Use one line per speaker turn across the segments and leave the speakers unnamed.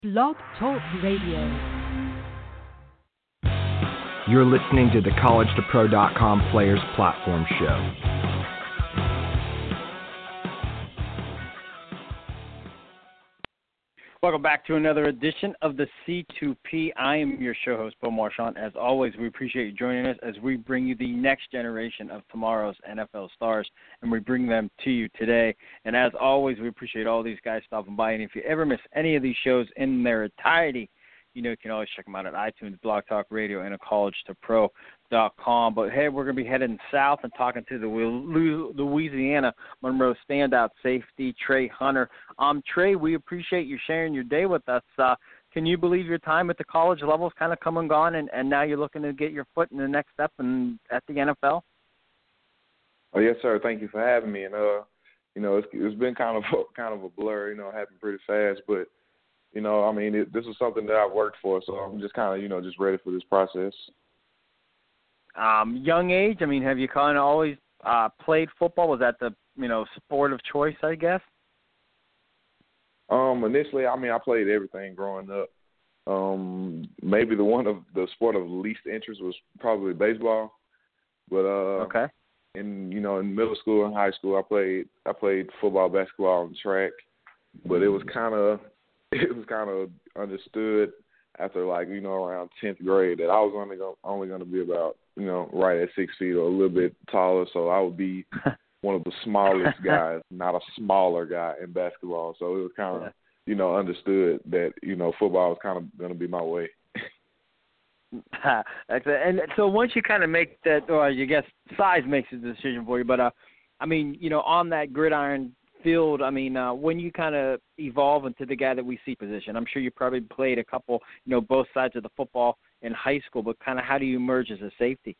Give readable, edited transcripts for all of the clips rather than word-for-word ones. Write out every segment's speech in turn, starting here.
Blog Talk Radio.
You're listening to the CollegeToPro.com Players Platform Show.
Welcome back to another edition of the C2P. I am your show host, Beau Marchant. As always, we appreciate you joining us as we bring you the next generation of tomorrow's NFL stars, and we bring them to you today. And as always, we appreciate all these guys stopping by. And if you ever miss any of these shows in their entirety, you know you can always check them out at iTunes, Blog Talk Radio, and at CollegeToPro.com. But, hey, we're going to be heading south and talking to the Louisiana Monroe standout safety, Trey Hunter. Trey, we appreciate you sharing your day with us. Can you believe your time at the college level is kind of come and gone, and now you're looking to get your foot in the next step at the NFL?
Oh, yes, sir. Thank you for having me. And, it's been kind of a blur. It happened pretty fast, but this is something that I've worked for, so I'm just kind of, just ready for this process.
Young age, have you kind of always played football? Was that the, sport of choice, I guess?
Initially, I played everything growing up. Maybe the sport of least interest was probably baseball. But
okay.
In middle school and high school, I played football, basketball, and track. But it was kind of understood after around 10th grade that I was only going to be about right at 6 feet or a little bit taller, so I would be one of the smallest guys, not a smaller guy in basketball. So it was kind of understood that football was kind of going to be my way.
And so once you kind of make that, or I guess size makes the decision for you, but on that gridiron field, when you kind of evolve into the guy that we see position, I'm sure you probably played a couple, both sides of the football in high school, but kind of how do you emerge as a safety?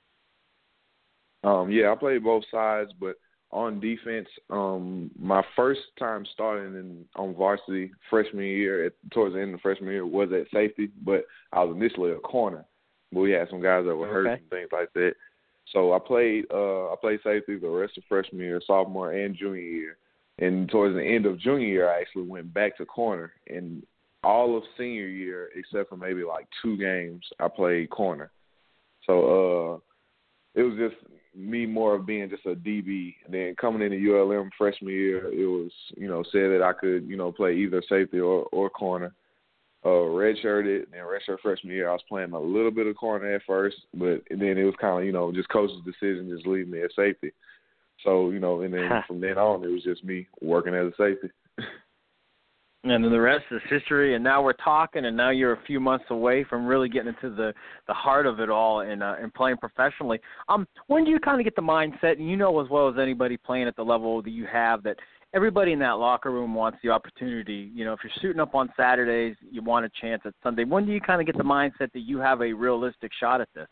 I played both sides, but on defense, my first time starting on varsity freshman year, towards the end of freshman year, was at safety, but I was initially a corner. But we had some guys that were hurt and things like that. So I played safety the rest of freshman year, sophomore, and junior year. And towards the end of junior year, I actually went back to corner. And all of senior year, except for maybe 2 games, I played corner. So it was just me more of being just a DB. And then coming into ULM freshman year, it was, said that I could, play either safety or corner. Redshirted, and redshirt freshman year, I was playing a little bit of corner at first, but then it was kind of, just coach's decision, just leaving me at safety. So, and then from then on, it was just me working as a safety.
And then the rest is history, and now we're talking, and now you're a few months away from really getting into the heart of it all and playing professionally. When do you kind of get the mindset, and as well as anybody playing at the level that you have, that everybody in that locker room wants the opportunity? If you're suiting up on Saturdays, you want a chance at Sunday. When do you kind of get the mindset that you have a realistic shot at this?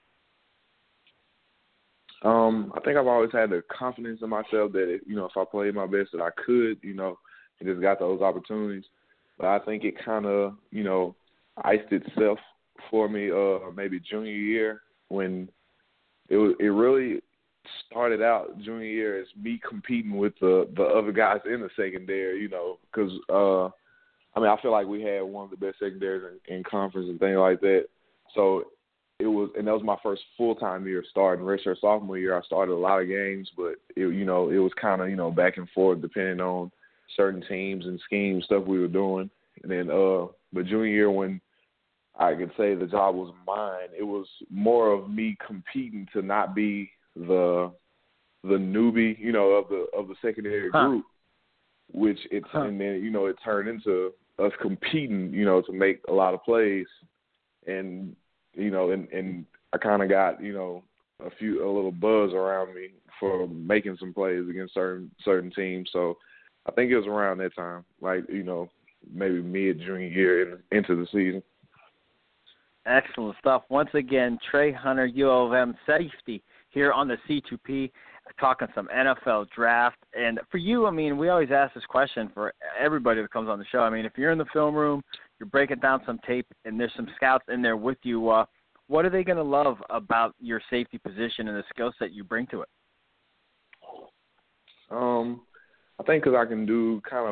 I think I've always had the confidence in myself that, if I played my best that I could, and just got those opportunities. But I think it kind of, iced itself for me maybe junior year when it really started out junior year as me competing with the other guys in the secondary, because, I feel like we had one of the best secondaries in conference and things like that. So it was, and that was my first full-time year starting. Redshirt sophomore year, I started a lot of games, but it was kind of, back and forth depending on certain teams and schemes, stuff we were doing. And then, but junior year, when I could say the job was mine, it was more of me competing to not be the newbie, of the secondary group, which and then, it turned into us competing, to make a lot of plays. And, and I kind of got, a little buzz around me for making some plays against certain teams. So I think it was around that time, maybe mid-junior year into the season.
Excellent stuff. Once again, Trey Hunter, U of M safety here on the C2P, talking some NFL draft. And for you, we always ask this question for everybody that comes on the show. If you're in the film room, you're breaking down some tape, and there's some scouts in there with you, what are they going to love about your safety position and the skill set you bring to it?
I think because I can do kind of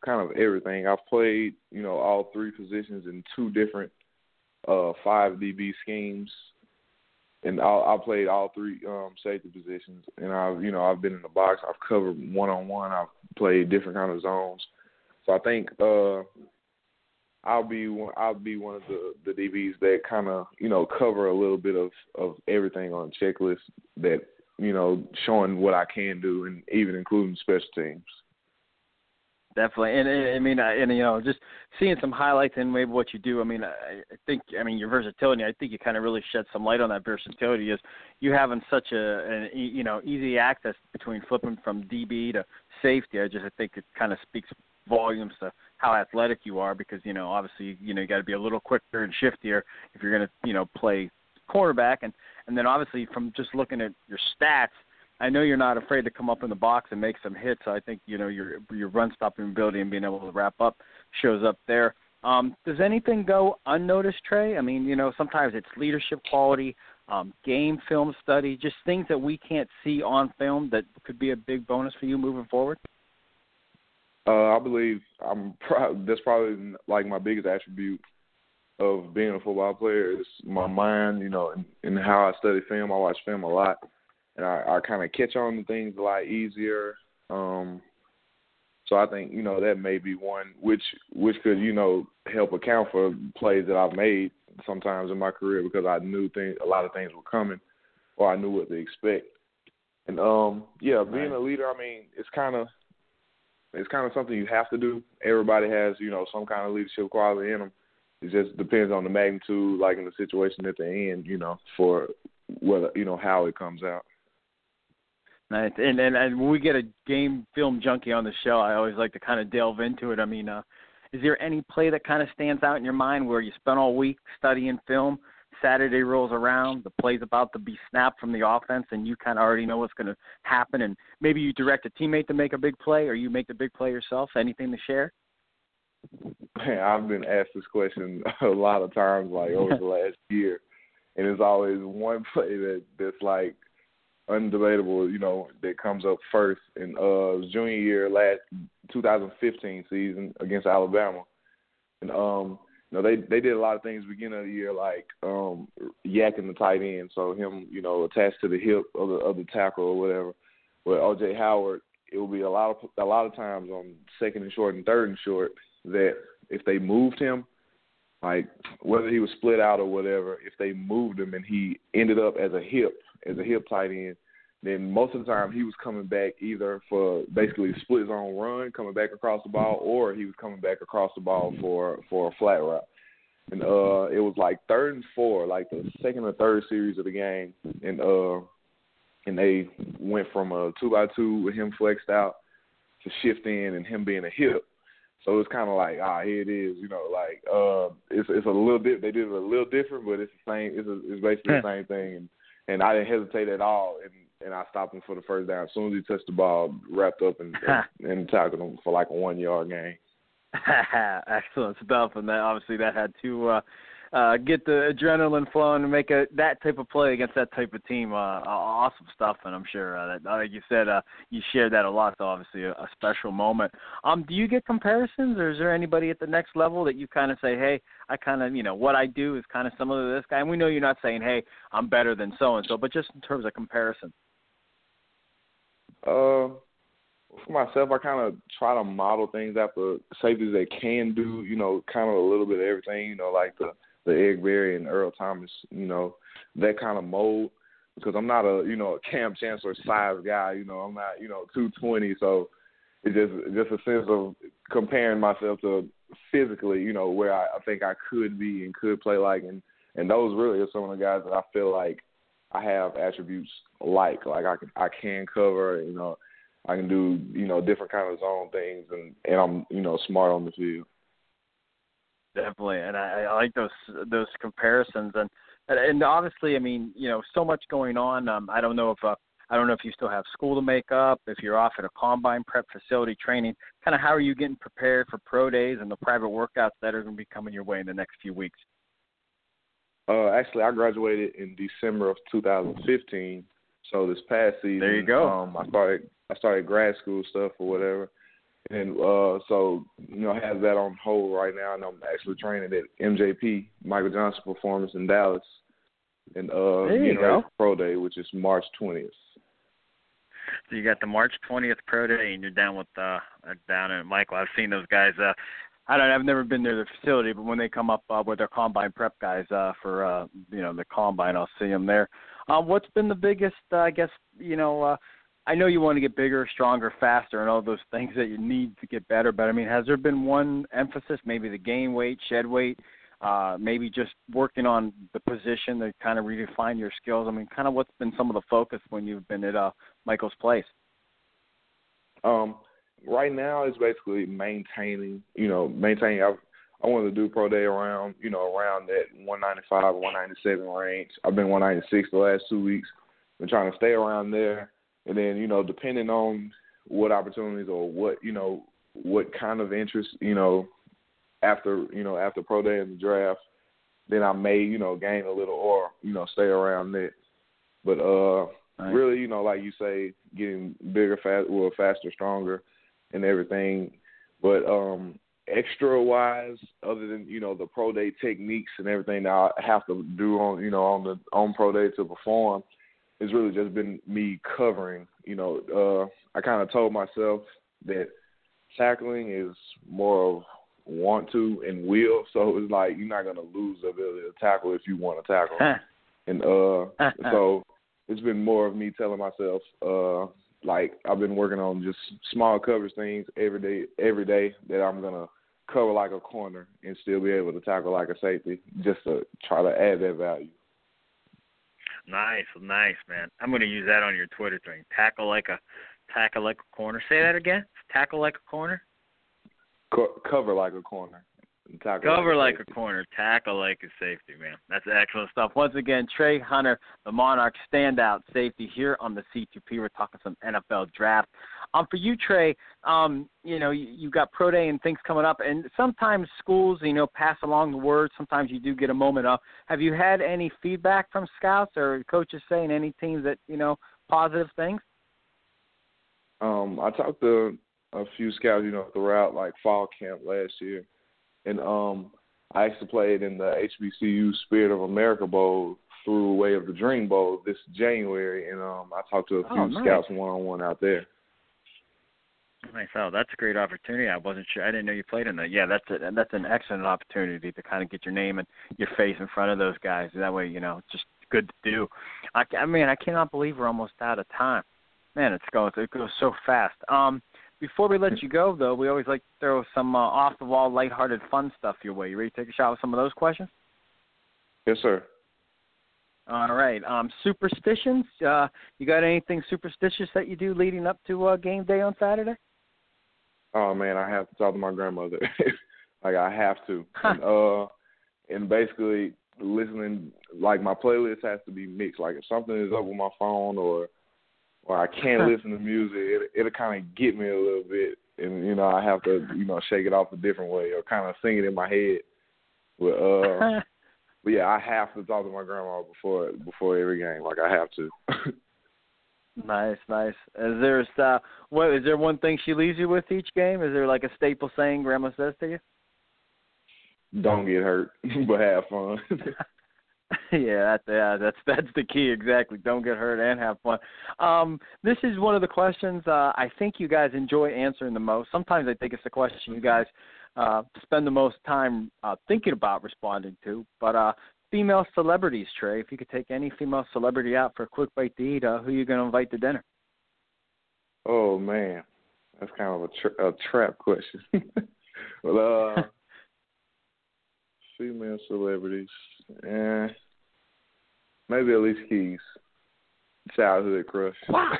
kind of everything. I've played, all three positions in two different 5 DB schemes, and I played all three safety positions. And I've been in the box. I've covered one-on-one. I've played different kind of zones. So I think I'll be one of the DBs that kind of cover a little bit of everything on the checklist that showing what I can do, and even including special teams.
Definitely, and just seeing some highlights and maybe what you do. I think your versatility. I think you kind of really shed some light on that versatility. Is you having such an easy access between flipping from DB to safety. I think it kind of speaks volumes to how athletic you are, because obviously you got to be a little quicker and shiftier if you're going to play quarterback, and then obviously from just looking at your stats, I know you're not afraid to come up in the box and make some hits. I think your run stopping ability and being able to wrap up shows up there. Does anything go unnoticed, Trey? Sometimes it's leadership quality, game film study, just things that we can't see on film that could be a big bonus for you moving forward.
I believe that's probably like my biggest attribute of being a football player is my mind, and how I study film. I watch film a lot, and I kind of catch on to things a lot easier. So I think, that may be one which could, help account for plays that I've made sometimes in my career, because I knew a lot of things were coming, or I knew what to expect. And, being a leader, it's kind of something you have to do. Everybody has, some kind of leadership quality in them. It just depends on the magnitude, like in the situation at the end, for whether, how it comes out.
Nice. And when we get a game film junkie on the show, I always like to kind of delve into it. Is there any play that kind of stands out in your mind where you spent all week studying film, Saturday rolls around, the play's about to be snapped from the offense, and you kind of already know what's going to happen, and maybe you direct a teammate to make a big play, or you make the big play yourself? Anything to share?
Man, I've been asked this question a lot of times, like over the last year, and it's always one play that's like undebatable, that comes up first. And junior year, last 2015 season against Alabama, and they did a lot of things beginning of the year, like yakking the tight end, so him attached to the hip of the tackle or whatever. With O.J. Howard, it will be a lot of times on second and short and third and short that if they moved him, like whether he was split out or whatever, if they moved him and he ended up as a hip tight end, then most of the time he was coming back either for basically split zone run, coming back across the ball, or he was coming back across the ball for a flat route. And it was like 3rd and 4, like the second or third series of the game, and they went from a 2-by-2 with him flexed out to shift in and him being a hip. So it's kind of like, here it is, it's a little bit. They did it a little different, but it's the same. It's basically the same thing. And I didn't hesitate at all, and I stopped him for the first down. As soon as he touched the ball, wrapped up and tackled him for like a 1-yard gain.
Excellent stuff, and that had to get the adrenaline flowing and make that type of play against that type of team. Awesome stuff, and I'm sure that, like you said, you shared that a lot, so obviously a special moment. Do you get comparisons, or is there anybody at the next level that you kind of say, hey, I kind of, what I do is kind of similar to this guy? And we know you're not saying, hey, I'm better than so-and-so, but just in terms of comparison.
For myself, I kind of try to model things after safeties that can do, kind of a little bit of everything, like the Eric Berry and Earl Thomas, that kind of mold, because I'm not a Cam Chancellor size guy, I'm not, 220, so it's just a sense of comparing myself to physically, where I think I could be and could play like, and those really are some of the guys that I feel like I have attributes like I can cover, I can do, different kind of zone things, and I'm, smart on the field.
Definitely, and I like those comparisons, and obviously, so much going on. I don't know if you still have school to make up, if you're off at a combine prep facility training. Kind of how are you getting prepared for pro days and the private workouts that are going to be coming your way in the next few weeks?
Actually, I graduated in December of 2015, so this past season,
there you go.
I started grad school stuff or whatever, And so, has that on hold right now, and I'm actually training at MJP, Michael Johnson Performance in Dallas, and getting ready for Pro Day, which is March 20th.
So you got the March 20th Pro Day, and you're down with down in Michael. I've seen those guys. I've never been near the facility, but when they come up with their combine prep guys for the combine, I'll see them there. What's been the biggest? I guess I know you want to get bigger, stronger, faster, and all those things that you need to get better. But I mean, has there been one emphasis? Maybe the gain weight, shed weight, maybe just working on the position to kind of redefine your skills. I mean, kind of what's been some of the focus when you've been at Michael's place?
Right now it's basically maintaining. I wanted to do Pro Day around that 195, 197 range. I've been 196 the last 2 weeks. Been trying to stay around there. And then, depending on what opportunities or what kind of interest, after Pro Day and the draft, then I may, gain a little or, stay around that. But
Nice.
Really, like you say, getting bigger, faster, stronger and everything. But extra-wise, other than, the Pro Day techniques and everything that I have to do on Pro Day to perform, it's really just been me covering. I kind of told myself that tackling is more of want to and will. So it's like you're not going to lose the ability to tackle if you want to tackle. And so it's been more of me telling myself, like I've been working on just small coverage things every day that I'm going to cover like a corner and still be able to tackle like a safety just to try to add that value.
Nice, man. I'm going to use that on your Twitter thing. Tackle like a corner. Say that again. Tackle like a corner.
Cover like a corner.
Cover like a corner. Tackle like a safety, man. That's excellent stuff. Once again, Trey Hunter, the Monarch standout safety here on the C2P. We're talking some NFL draft. For you, Trey, you've got Pro Day and things coming up, and sometimes schools, pass along the word. Sometimes you do get a moment of. Have you had any feedback from scouts or coaches saying any teams that, positive things?
I talked to a few scouts, throughout like fall camp last year. And I actually played in the HBCU Spirit of America Bowl through Way of the Dream Bowl this January, and I talked to a few scouts one-on-one out there.
Nice. Oh, that's a great opportunity. I wasn't sure. I didn't know you played in that. Yeah, that's an excellent opportunity to kind of get your name and your face in front of those guys. That way, it's just good to do. I cannot believe we're almost out of time. Man, it goes so fast. Before we let you go, though, we always like to throw some off-the-wall, lighthearted, fun stuff your way. You ready to take a shot with some of those questions?
Yes, sir.
All right. Superstitions? You got anything superstitious that you do leading up to game day on Saturday?
Oh, man, I have to talk to my grandmother. Like, I have to. And basically listening, like, my playlist has to be mixed. Like, if something is up with my phone or I can't listen to music, it'll kind of get me a little bit. And, I have to, shake it off a different way or kind of sing it in my head. But yeah, I have to talk to my grandma before every game. Like, I have to.
Nice. Is there one thing she leaves you with each game? Is there like a staple saying Grandma says to you?
Don't get hurt, but have fun.
Yeah, that's the key, exactly. Don't get hurt and have fun. This is one of the questions I think you guys enjoy answering the most. Sometimes I think it's the question you guys spend the most time thinking about responding to. But female celebrities, Trey, if you could take any female celebrity out for a quick bite to eat, who are you going to invite to dinner?
Oh, man. That's kind of a trap question. Well, female celebrities. Maybe Alicia Keys. Childhood crush.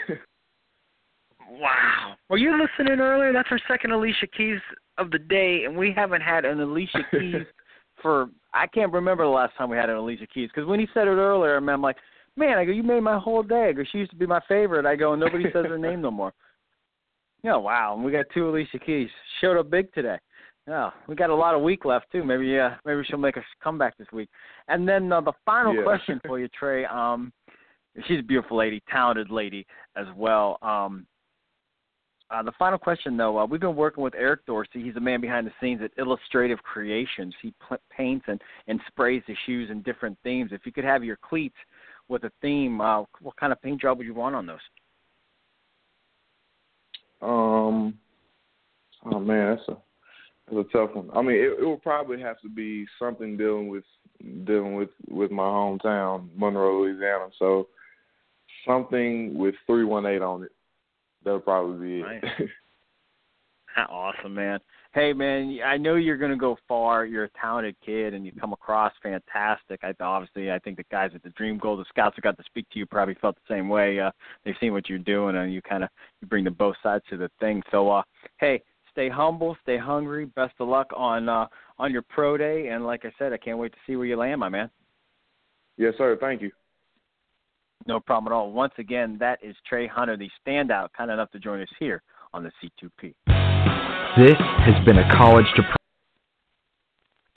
Wow. Were you listening earlier? That's our second Alicia Keys of the day, and we haven't had an Alicia Keys for – I can't remember the last time we had an Alicia Keys. Because when he said it earlier, I'm like, man, I go, you made my whole day. I go, she used to be my favorite. I go, and nobody says her name no more. Wow. And we got two Alicia Keys. Showed up big today. Yeah, we got a lot of week left, too. Maybe she'll make a comeback this week. And then the final question for you, Trey. She's a beautiful lady, talented lady as well. The final question, though, we've been working with Eric Dorsey. He's the man behind the scenes at Illustrative Creations. He paints and sprays the shoes in different themes. If you could have your cleats with a theme, what kind of paint job would you want on those?
Oh man, that's a tough one. I mean, it would probably have to be something dealing with my hometown, Monroe, Louisiana. So something with 318 on it. That would probably be it.
Nice. Awesome, man. Hey, man, I know you're going to go far. You're a talented kid, and you come across fantastic. I think the guys at the Dream Gold, the scouts who got to speak to you, probably felt the same way. They've seen what you're doing, and you bring the both sides to the thing. So, hey, stay humble, stay hungry. Best of luck on your pro day, and like I said, I can't wait to see where you land, my man.
Yes, sir. Thank you.
No problem at all. Once again, that is Trey Hunter, the standout, kind enough to join us here on the C2P.
This has been a College to Pro